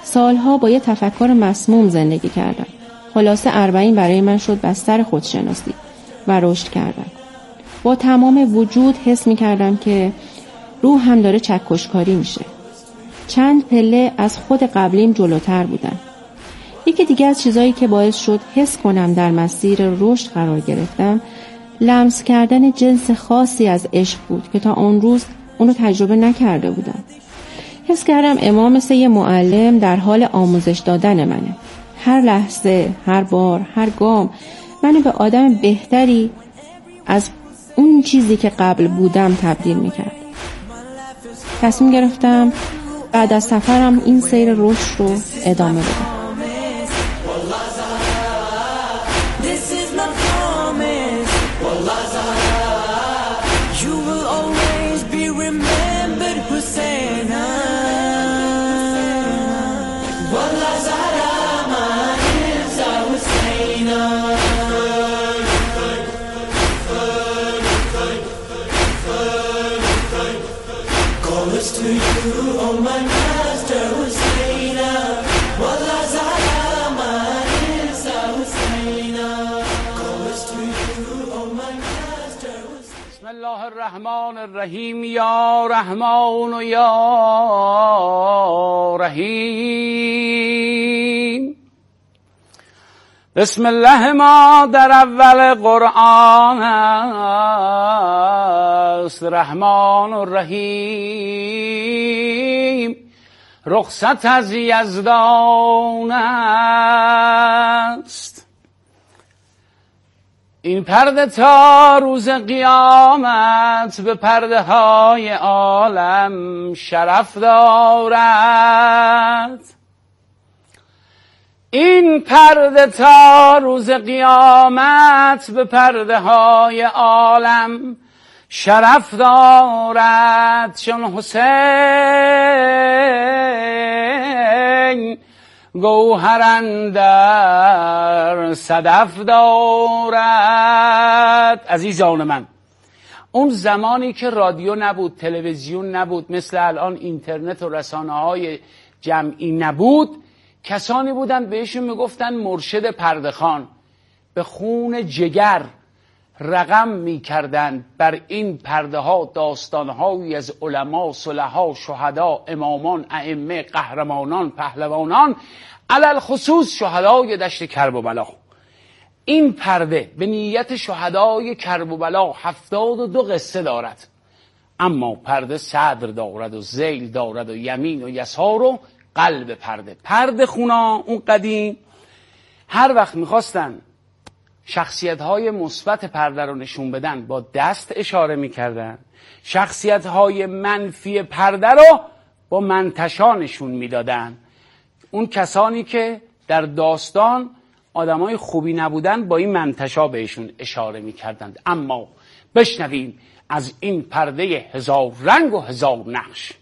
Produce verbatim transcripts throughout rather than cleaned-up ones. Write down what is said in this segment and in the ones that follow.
سالها با یه تفکر مسموم زندگی کردم. خلاصه اربعین برای من شد بستر خودشناسی و رشد کردن. با تمام وجود حس می کردم که روح هم داره چکشکاری میشه. چند پله از خود قبلیم جلوتر بودم. یکی دیگه از چیزایی که باعث شد حس کنم در مسیر رشد قرار گرفتم، لمس کردن جنس خاصی از عشق بود که تا اون روز اونو تجربه نکرده بودم. حس کردم امام مثل یه معلم در حال آموزش دادن منه. هر لحظه، هر بار، هر گام منو به آدم بهتری از اون چیزی که قبل بودم تبدیل میکرد. تصمیم گرفتم بعد از سفرم این سیر رشد رو ادامه بدم. بسم الله الرحمن الرحیم. یا رحمان و یا رحیم. بسم الله ما در اول قرآن است، رحمان و رحیم رخصت از یزدان است. این پرده تا روز قیامت به پرده های عالم شرف دارد. این پرده تا روز قیامت به پرده های عالم شرف دارد. چون حسین گوهر اندر صدف دارد. عزیزان من، اون زمانی که رادیو نبود، تلویزیون نبود، مثل الان اینترنت و رسانه های جمعی نبود، کسانی بودن بهشون میگفتن مرشد پردهخوان. به خون جگر رقم میکردند بر این پرده ها داستانهایی از علما، صلحا، شهدا، امامان، ائمه، قهرمانان، پهلوانان، علل خصوص شهدای دشت کربلا. این پرده به نیت شهدای کربلا هفتاد و دو قصه دارد، اما پرده صدر دارد و ذیل دارد و یمین و یسار و قلب پرده. پرده خونا اون قدیم هر وقت میخواستن شخصیت‌های مثبت پرده رو نشون بدن با دست اشاره می‌کردن، شخصیت‌های منفی پرده رو با منتشا نشون می‌دادن. اون کسانی که در داستان آدمای خوبی نبودن با این منتشا بهشون اشاره می‌کردند. اما بشنویم از این پرده هزار رنگ و هزار نقش.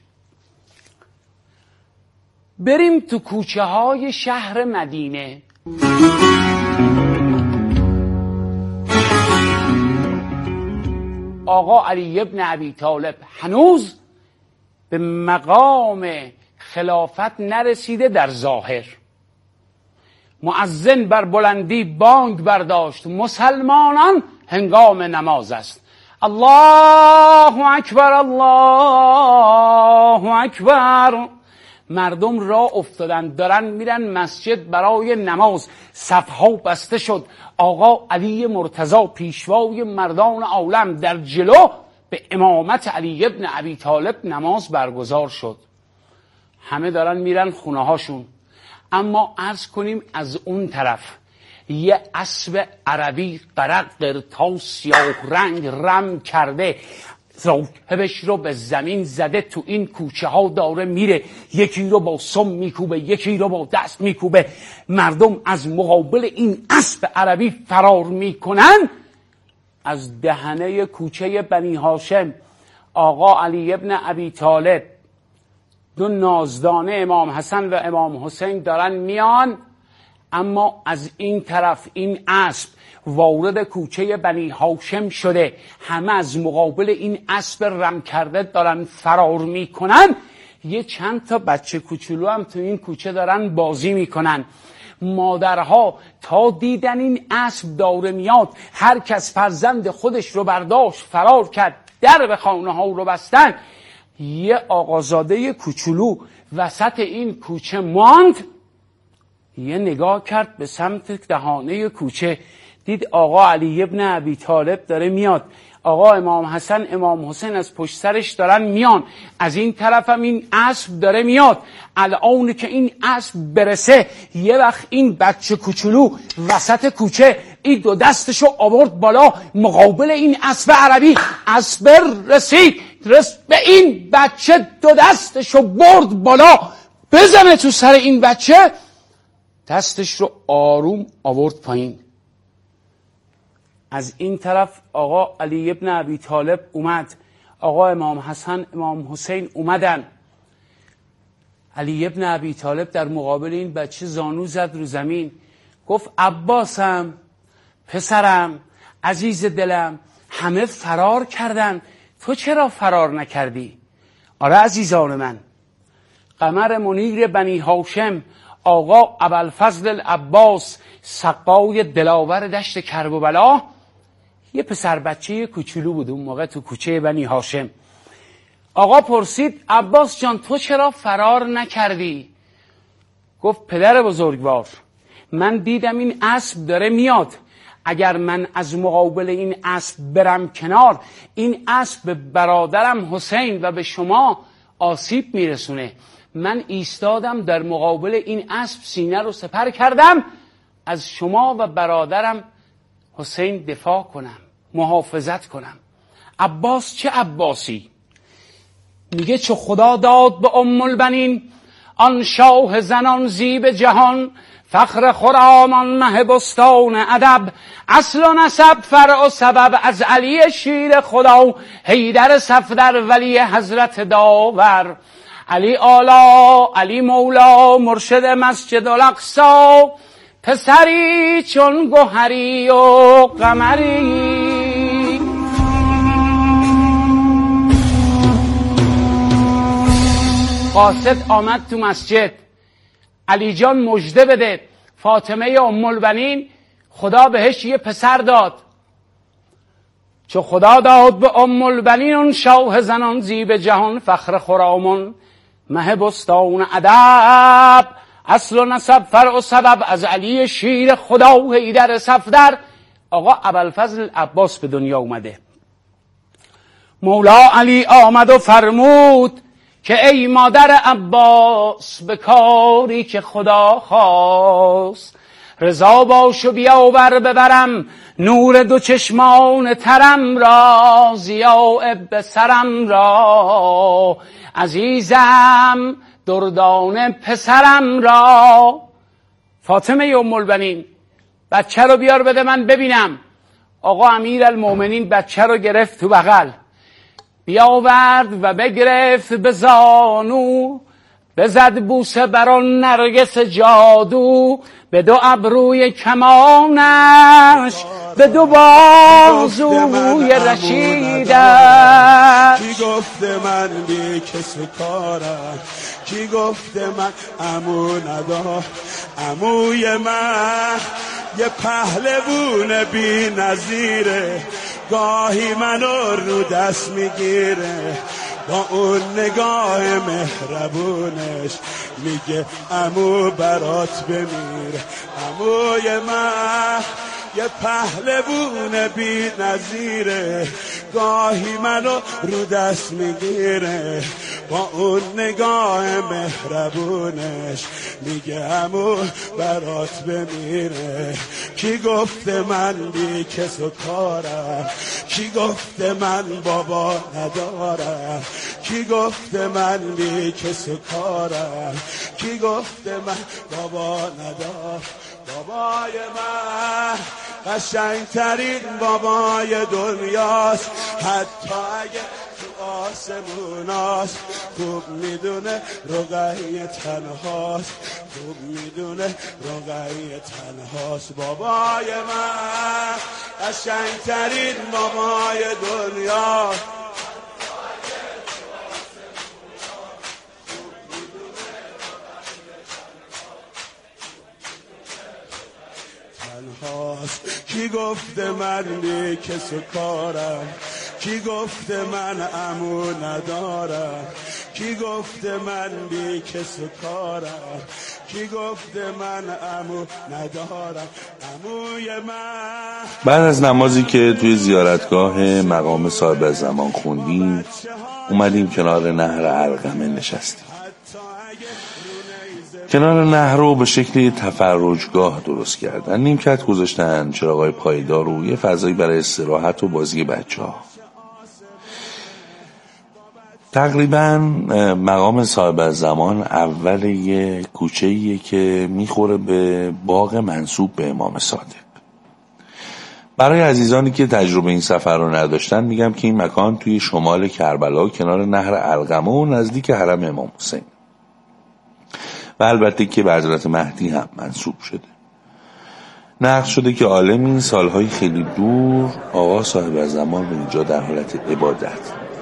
بریم تو کوچه های شهر مدینه. آقا علی ابن ابی طالب هنوز به مقام خلافت نرسیده در ظاهر. مؤذن بر بلندی بانگ برداشت، مسلمانان هنگام نماز است. الله اکبر، الله اکبر. مردم راه افتادن، دارن میرن مسجد برای نماز. صفها بسته شد. آقا علی مرتضی پیشوای مردان عالم در جلو به امامت علی ابن ابی طالب نماز برگزار شد. همه دارن میرن خونه هاشون. اما عرض کنیم از اون طرف یه اسب عربی قرقر تا سیاه رنگ رم کرده، راکبش رو به زمین زده، تو این کوچه ها داره میره، یکی رو با سم میکوبه، یکی رو با دست میکوبه. مردم از مقابل این اسب عربی فرار میکنن. از دهنه کوچه بنی هاشم آقا علی ابن ابی طالب، دو نازدانه امام حسن و امام حسین دارن میان. اما از این طرف این اسب وارد کوچه بنی هاشم شده، همه از مقابل این اسب رم کرده دارن فرار میکنن یه چند تا بچه کوچولو هم تو این کوچه دارن بازی میکنن. مادرها تا دیدن این اسب داره میاد، هر کس فرزند خودش رو برداشت فرار کرد، در به خانه ها رو بستن. یه آقازاده کوچولو وسط این کوچه ماند، یه نگاه کرد به سمت دهانه کوچه، دید آقا علی ابن ابی طالب داره میاد، آقا امام حسن امام حسین از پشت سرش دارن میان، از این طرف هم این اسب داره میاد. الان که این اسب برسه، یه وقت این بچه کوچولو وسط کوچه این دو دستشو آورد بالا مقابل این اسب عربی. اسب رسید رس به این بچه، دو دستشو برد بالا بزنه تو سر این بچه، دستش رو آروم آورد پایین. از این طرف آقا علی ابن ابی طالب اومد، آقا امام حسن امام حسین اومدن. علی ابن ابی طالب در مقابل این بچه زانو زد رو زمین، گفت عباسم، پسرم، عزیز دلم، همه فرار کردن، تو چرا فرار نکردی؟ آره عزیزان من، قمر منیر بنی هاشم آقا ابوالفضل العباس سقای دلاور دشت کرب و بلا، یه پسر بچه کوچولو بود اون موقع تو کوچه بنی هاشم. آقا پرسید عباس جان تو چرا فرار نکردی؟ گفت پدر بزرگوار، من دیدم این اسب داره میاد، اگر من از مقابل این اسب برم کنار، این اسب به برادرم حسین و به شما آسیب میرسونه. من ایستادم در مقابل این اسب، سینه رو سپر کردم، از شما و برادرم حسین دفاع کنم، محافظت کنم. عباس چه عباسی؟ میگه چو خدا داد به ام البنین، آن شاه زنان زیب جهان، فخر خرامان مه بستان ادب، اصل و نسب فرع و سبب، از علی شیر خدا حیدر صفدر ولی حضرت داور، علی آلا علی مولا مرشد مسجد الاقصی، پسری چون گوهری و قمری. قاصد آمد تو مسجد، علی جان مژده بده، فاطمه ام البنین خدا بهش یه پسر داد. چو خدا داد به ام البنین، اون شاه زنان زیب جهان، فخر خرامان مه بستان ادب، اصل و نسب فرع و سبب، از علی شیر خدا حیدر صفدر. آقا ابوالفضل عباس به دنیا اومده. مولا علی آمد و فرمود که ای مادر عباس، به کاری که خدا خواست رضا باش و بیاور ببرم، نور دو چشمان ترم را، ضیاء به سرم را، عزیزم دردان پسرم را. فاطمه ام البنین بچه رو بیار بده من ببینم. آقا امیرالمومنین بچه رو گرفت تو بغل، بیاورد و بگرفت به زانو، بزد بوسه بر آن نرگس جادو، به دو ابروی کمانش، به دو بازوی رشیدش. کی گفته من بی کس کارم، کی گفته من عمو ندار، عموی من یه پهلوون بی نظیره، گاهی منو رو دست میگیره، با اون نگاه مهربونش میگه عمو برات بمیره. عموی من یه پهلوون بی نظیره، گاهی منو رو دست میگیره، با اون نگاه مهربونش میگه عمو برات بمیره. کی گفته من بی کس و کارم، کی گفته من بابا ندارم، کی گفته من بی کس و کارم، کی گفته من بابا ندارم. بابای من قشنگترین بابای دنیاست، حتی اگه تو آسموناست، خوب میدونه رقیه تنهاست، خوب میدونه رقیه تنهاست. بابای من قشنگترین بابای دنیاست، هاست. کی گفته من بی کس و کارم، کی گفته من عمو ندارم، کی گفته من بی کس و کارم، کی گفته من عمو ندارم، عموی من. بعد از نمازی که توی زیارتگاه مقام صاحب زمان خوندیم، اومدیم کنار نهر علقمه نشستیم. کنار نهر رو به شکل تفرجگاه درست کردن، نیمکت گذاشتن، چراغای پایدار و یه فضایی برای استراحت و بازی بچه ها. تقریبا مقام صاحب زمان اول یه کوچه‌ایه که میخوره به باغ منسوب به امام صادق. برای عزیزانی که تجربه این سفر رو نداشتن میگم که این مکان توی شمال کربلا کنار نهر علقمه و نزدیک حرم امام حسین و البته که به حضرت مهدی هم منسوب شده. نقل شده که عالمی سالهای خیلی دور آقا صاحب زمان به اینجا در حالت عبادت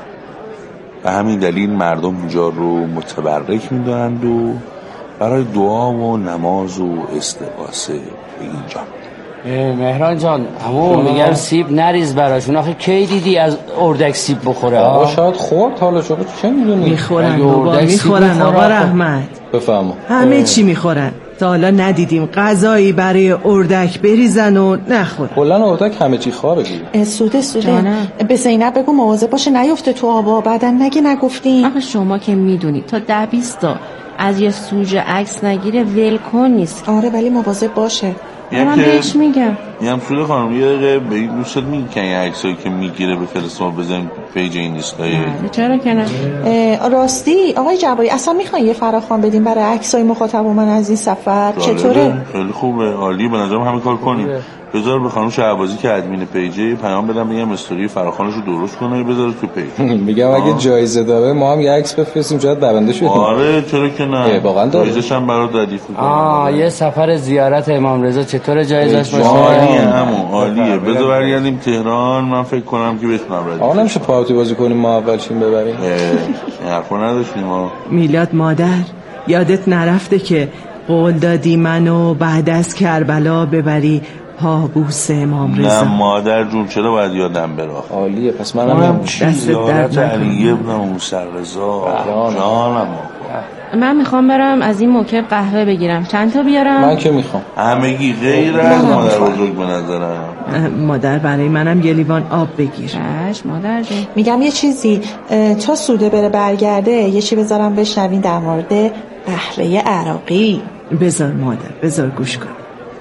و همین دلیل مردم اینجا رو متبرک می‌دارند و برای دعا و نماز و استغاثه به اینجا. مهران جان همون میگم سیب نریز براشون، آخه کی دیدی از اردک سیب بخوره؟ آقا شاید خورد، حالا شما چه میدونی؟ میخورن بابا، میخورن آقا رحمت، بفهمم همه چی میخورن. تا حالا ندیدیم غذایی برای اردک بریزن و نخورن. کلا اردک همه چی خواره دیگه. سوده سوده به زینب بگو مواظب باشه نیفته تو آبا، بعدن نگه نگفتیم. آخه شما که میدونید تا ده بیست تا از یه سوژه عکس نگیره ولکن نیست. آره ولی مواظب باشه. من بهش میگم. میگم سوده خانم یه دقیقه به این دوستت میگی که این عکسایی که میگیره به فرستما بزنیم پیج این لیستای. چرا که نه؟ راستی آقای جوایی اصلا میخواین یه فراخوان بدیم برای عکسای مخاطب من از این سفر؟ چطوره؟ خیلی خوبه، عالی، به نظرم همه کار کنیم. بذار به خانم شهبازی که ادمین پیجه پیام بدم بگم استوری فراخوانش رو درست کنه بذاره تو پیج. میگم اگه جایزه داره ما هم یه عکس بفرستیم شاید برنده شدیم. آره چرا که نه، واقعا جایزش هم برات ردیف می‌کنم. آه یه سفر زیارت امام رضا چطور جایزش باشه؟ عالیه همون عالیه. بذار برگردیم تهران، من فکر کنم که بتونم ردیف. آقا نمیشه پارتی بازی کنیم ما اول شیم ببریم؟ این حرفو نداشتیم ما. میلاد مادر یادت نرفته که قول دادی منو بعد از کربلا ببری پابوس امام رضا؟ نه مادر جون چرا باید یادم بره؟ عالیه پس منم دست درد علی ابن موسی رضا جانم. من میخوام برم از این موکب قهوه بگیرم، چند تا بیارم؟ من که میخوام. همگی غیر از مادر بزرگ به نظرم. مادر برای منم یه لیوان آب بگیر. چشم مادر جون. میگم یه چیزی تا سوده بره برگرده یه چی بذارم بشنوین در مورد قهوه عراقی. بذار مادر بذار گوش کن.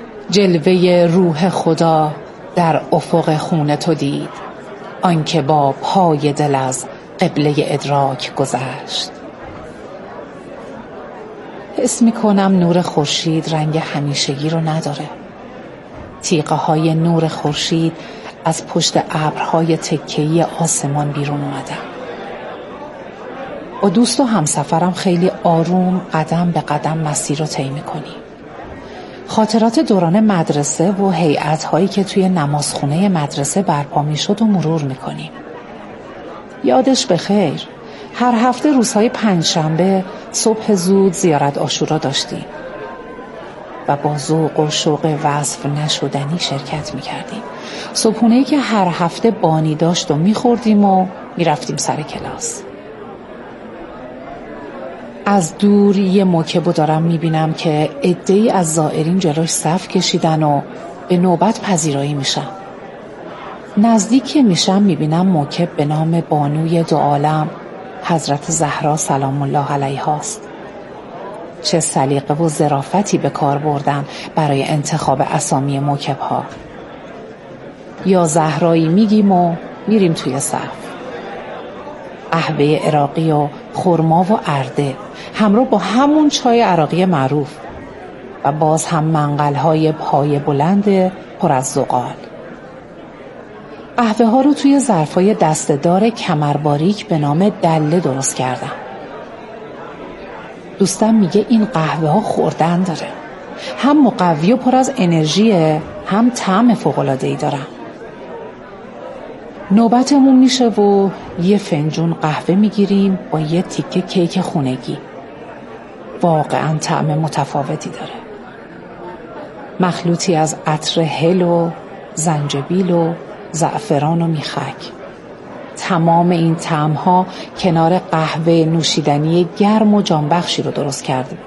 جلوه روح خدا در افق خون تو دید، آنکه با پای دل از قبله ادراک گذشت. حس میکنم نور خورشید رنگ همیشگی رو نداره. تیغه های نور خورشید از پشت ابرهای تکه‌ای آسمان بیرون اومدن. با دوست و همسفرم خیلی آروم قدم به قدم مسیر رو طی میکنیم. خاطرات دوران مدرسه و هیئت‌هایی که توی نمازخونه مدرسه برپا میشد و مرور میکنیم. یادش بخیر، هر هفته روزهای پنجشنبه صبح زود زیارت عاشورا داشتیم و با ذوق و شوق وصف نشدنی شرکت میکردیم. صبحونه‌ای که هر هفته بانی داشت و میخوردیم و میرفتیم سر کلاس. از دور یه موکبو دارم میبینم که عده‌ای از زائرین جلوش صف کشیدن و به نوبت پذیرایی میشن. نزدیک که میشم میبینم موکب به نام بانوی دو عالم حضرت زهرا سلام الله علیها است. چه سلیقه و ظرافتی به کار بردن برای انتخاب اسامی موکب ها. یا زهرایی میگیم و میریم توی صف. قهوه عراقی و خرما و ارده همراه با همون چای عراقی معروف و باز هم منقل‌های پای بلند پر از زغال. قهوه ها رو توی ظرفای دسته‌دار کمرباریک به نام دله درست کردم. دوستم میگه این قهوه ها خوردن داره، هم مقوی و پر از انرژیه، هم طعم فوق‌العاده‌ای دارن. نوبتمون میشه و یه فنجون قهوه میگیریم با یه تیکه کیک خونگی. واقعا طعم متفاوتی داره. مخلوطی از عطر هل و زنجبیل و زعفران و میخک. تمام این طعم‌ها کنار قهوه نوشیدنی گرم و جانبخشی رو درست کرده.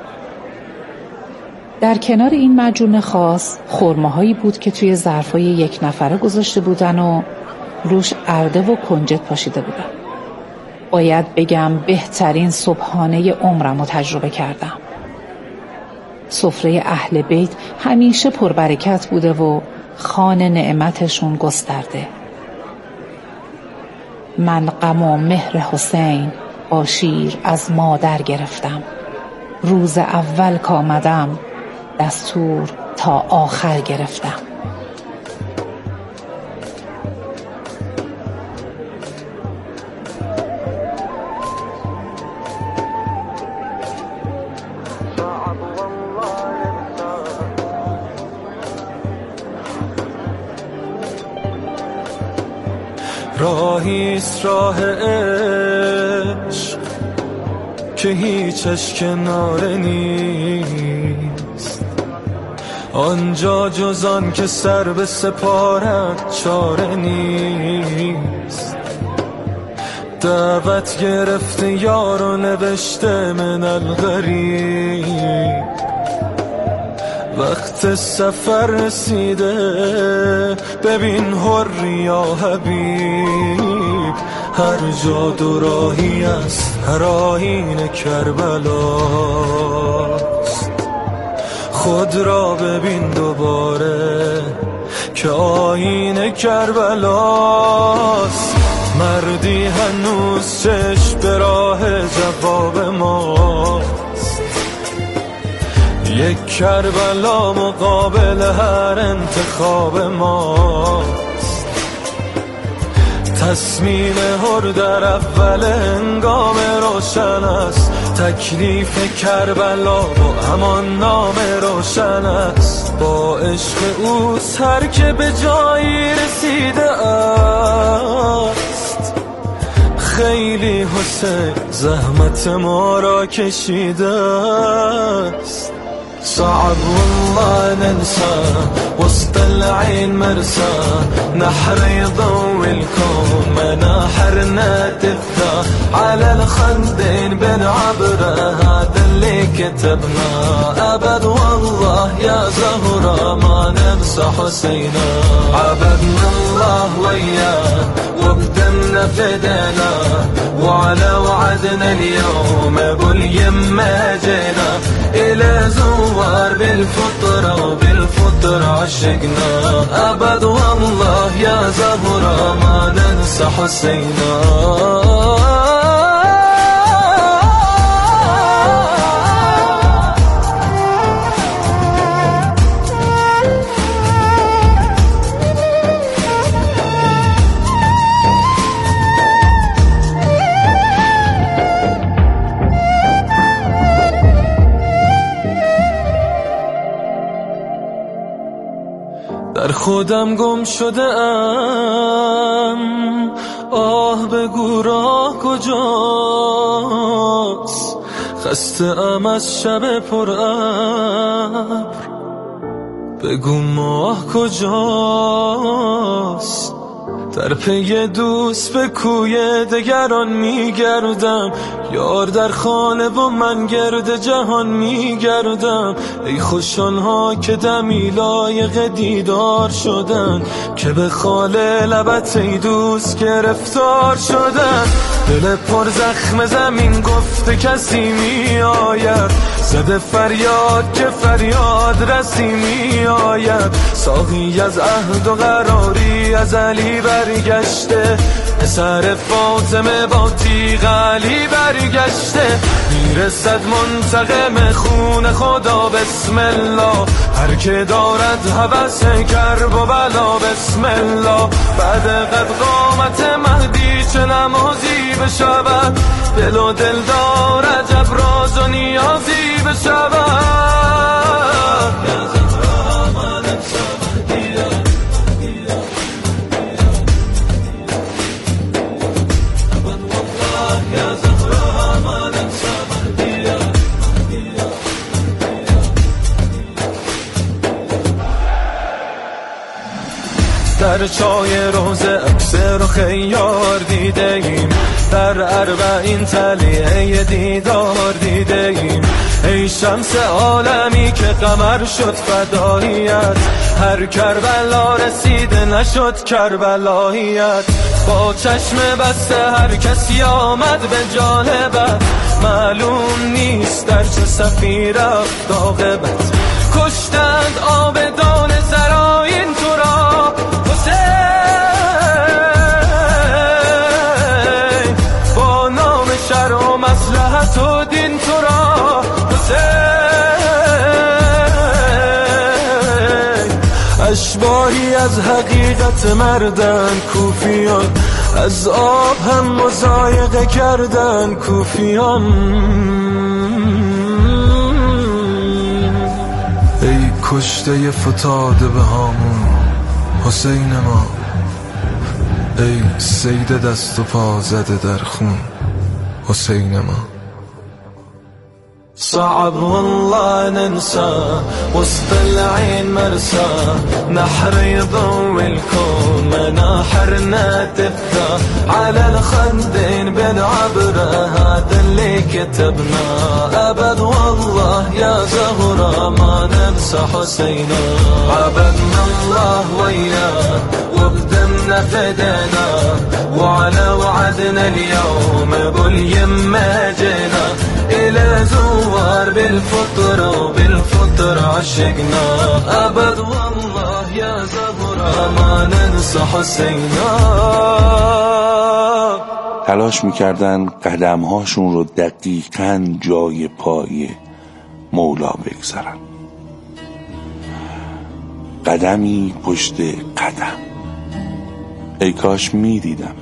در کنار این معجون خاص خرماهایی بود که توی ظرفای یک نفره گذاشته بودن و روش ارده و کنجد پاشیده بودن. باید بگم بهترین صبحانه عمرم رو تجربه کردم. سفره اهل بیت همیشه پربرکت بوده و خوان نعمتشون گسترده. من غم و مهر حسین با شیر از مادر گرفتم. روز اول کامدم دستور تا آخر گرفتم. راهیست راه عشق که هیچش کناره نیست، آنجا جز آن که سر به سپارت چاره نیست. دعوت گرفته یار و نوشته من الغریب، وقت سفر رسیده ببین حر یا حبیب. هر جا دو راهی است، هر آیین کربلاست. خود را ببین دوباره که آیین کربلاست. مردی هنوز چشم به راه جواب ماست، یک کربلا مقابل هر انتخاب ماست. تصمیم هر در اول هنگام روشن است، تکلیف کربلا با همان نام روشن است. با عشق اوست هر که به جایی رسیده است. خیلی حسین زحمت ما را کشیده است. صعب والله ننسى وسط العين مرسى، نحر يضوي الكون مناحرنا تبدا على الخدين بنعبره. هذا اللي كتبنا أبد والله يا زهرة ما ننسى حسينا. عبدنا الله وياه وبدمنا فدينا، وعلى وعدنا اليوم أقول يما جينا. إلى زوار بالفطرة وبالفطرة عشقنا. أبد والله يا زهرة ما ننسى حسينا. در خودم گم شده ام، آه بگو راه کجاست. خسته ام از شب پر ابر، بگو ماه کجاست. در پی دوست به کوی دگران میگردم، یار در خانه و من گرد جهان میگردم. ای خوش آنها که دمی لایق دیدار شدن، که به خاله لبت ای دوست گرفتار شدن. دل پر زخم زمین گفته کسی می آید، زده فریاد که فریاد رسی می آید. ساقی از عهد و قراری از علی برگشته، پسر فاطمه با تیغ علی برگشته. میرسد منتقم خون خدا بسم الله، هر که دارد هوس کرب و بلا بسم الله. بعد قد قامت مهدی چه نمازی بشود، دل و دل دارد ابراز و نیازی بشود. سحرچای روزه عکس رو خیار دیدیم، در اربعین تلیه دیدار دیدیم. ای شمس عالمی که قمر شد فداییت، هر کربلا رسیده نشد کربلاییت. با چشم بسته هر کسی آمد به جانبت، معلوم نیست در چه صفی رفت عاقبت. کشتند آبدان زراین تو را حسین، با نام شرع و مصلحت و دین تو را حسین. اشباهی از حقیقت مردن کوفیان، از آب هم مضایقه کردن کوفیان. ای کشته فتاده به هامون حسین ما، ای سید دست و پا زده در خون حسین ما. صعب والله ننسى وسط العين مرسى، نحر يضوي الكون مناحرنا تبكى، على الخدين بالعبرة هذا اللي كتبنا. أبد والله يا زهرة ما ننسى حسينا، عبدنا الله وياه وبدمنا فدينا، وعلى وعدنا اليوم باليمة جينا، إلى زوار بالفطر وبالفطر عشقنا. أبد والله يا زهرة ما ننسى حسينا. تلاش میکردن قدمهاشون رو دقیقاً جای پای مولا بگذارن، قدمی پشت قدم. ای کاش میدیدمت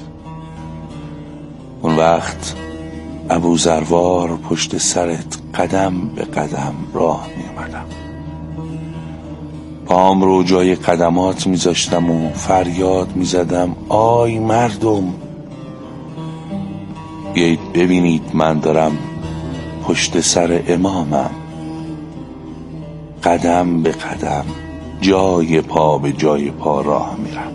اون وقت، ابو زروار پشت سرت قدم به قدم راه می اومدم، پام رو جای قدمات می زاشتم و فریاد می زدم آی مردم، بیایید ببینید من دارم پشت سر امامم، قدم به قدم جای پا به جای پا راه میرم.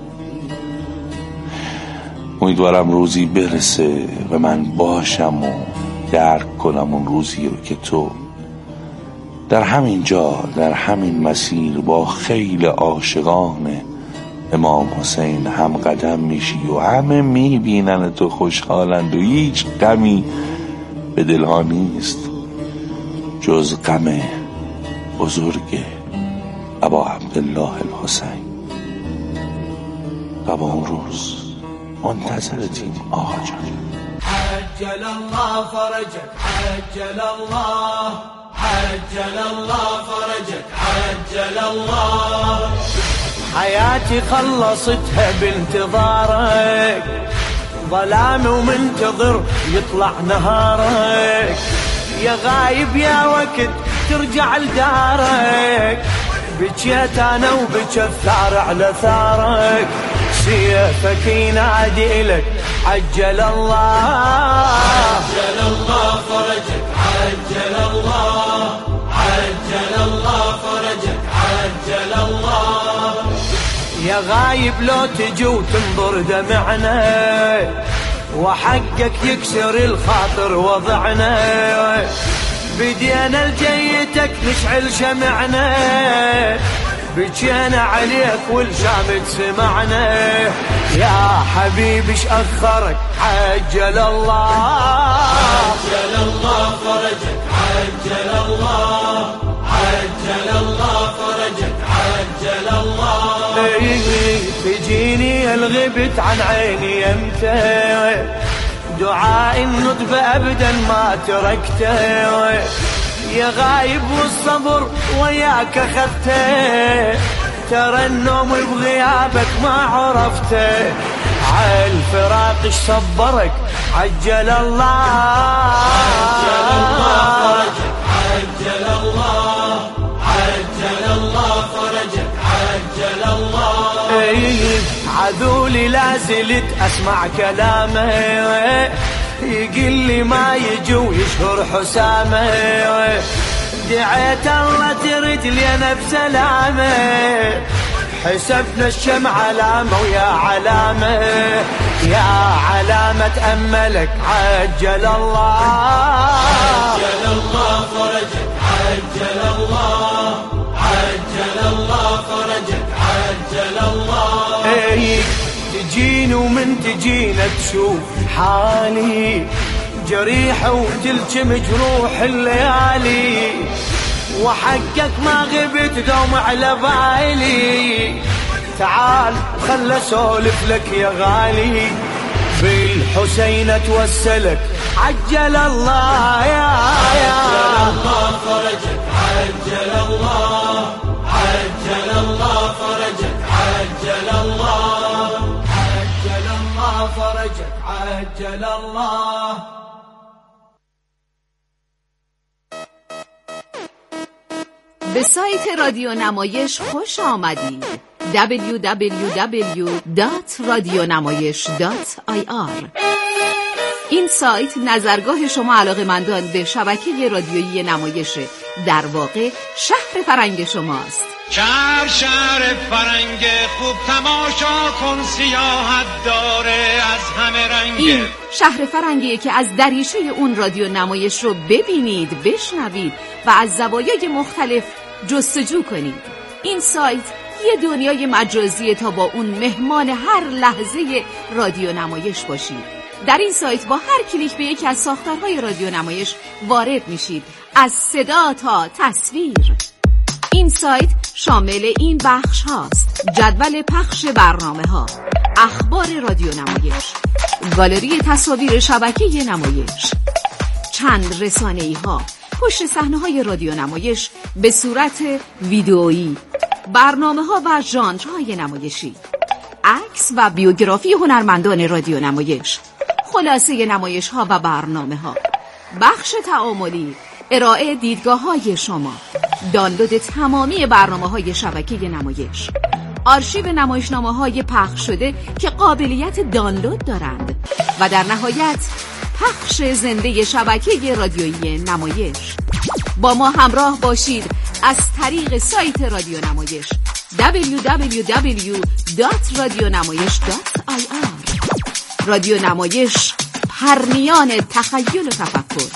امیدوارم روزی برسه و من باشم و درک کنم اون روزی رو که تو در همین جا، در همین مسیر با خیل عاشقان امام حسین هم قدم میشی و همه میبینن تو خوشحالند و هیچ غمی به دلها نیست جز غم بزرگ ابا عبدالله الحسین. و با اون روز منتظرتیم آقا جان. عجل الله فرجك، عجل الله، عجل الله فرجك، عجل الله. حياتي خلصتها بانتظارك، ظلام ومنتظر يطلع نهارك، يا غايب يا وقت ترجع لدارك. بجيت انا وبجى الثار على ثارك، سيفك ينادي لك عجل الله، عجل الله فرجك، عجل الله، عجل الله فرجك، عجل الله. يا غايب لو تجي وتنظر دمعنا، وحقك يكسر الخاطر وضعنا، بدينا لجيتك نشعل شمعنا، بجينا عليك والشامت سمعنا. يا حبيبي ايش اخرك عجل الله، عجل الله فرجك، عجل الله، عجل الله فرجك، عجل الله. بيجيني الغبت عن عيني امتى، دعاء الندب ابدا ما تركته، يا غايب والصبر وياك اخذته، ترى النوم بغيابك ما عرفته، عالفراق ايش صبرك عجل الله، عجل الله فرجك، عجل الله، عجل الله فرجك، عجل الله. عذولي لا زلت اسمع كلامه، يقل لي ما يجي ويشهر حسامه، دعيت الله ترد لي انا بسلامه، حسبنا الشمع علامة ويا علامة يا علامة أملك عجل الله عجل الله فرجك عجل الله عجل الله فرجك عجل الله. ايه تجيني ومن تجينا تشوف حالي جريحة وتلك مجروح الليالي وحقك ما غبت دوم على بالي تعال خل اسولف لك يا غالي بالحسين اتوسلك عجل الله يا يا عجل الله فرجك عجل الله عجل الله فرجك عجل الله عجل الله فرجك عجل الله. به سایت رادیو نمایش خوش آمدید. دبلیو دبلیو دبلیو دات رادیونمایش دات آی آر. این سایت نظرگاه شما علاقه‌مندان به شبکه رادیویی نمایش در واقع شهر فرنگ شماست. شهر شهر فرنگ خوب تماشا کن سیاحت داره از همه رنگ. این شهر فرنگیه که از دریچه اون رادیو نمایش رو ببینید، بشنوید و از زوایای مختلف جستجو کنید. این سایت یه دنیای مجازیه تا با اون مهمان هر لحظه رادیو نمایش باشید. در این سایت با هر کلیک به یکی از ساختارهای رادیو نمایش وارد میشید، از صدا تا تصویر. این سایت شامل این بخش هاست: جدول پخش برنامه ها، اخبار رادیو نمایش، گالری تصاویر شبکه نمایش، چند رسانه‌ای ها، پشت صحنه های رادیو نمایش به صورت ویدئویی، برنامه ها و ژانرهای نمایشی، عکس و بیوگرافی هنرمندان رادیو نمایش، خلاصه نمایش ها و برنامه ها، بخش تعاملی، ارائه دیدگاه های شما، دانلود تمامی برنامه های شبکه نمایش، آرشیو نمایشنامه های پخش شده که قابلیت دانلود دارند و در نهایت پخش زنده شبکه رادیویی نمایش. با ما همراه باشید از طریق سایت رادیو نمایش دبلیو دبلیو دبلیو دات رادیونمایش دات آی آر. رادیو نمایش، پرنیان تخیل و تفکر.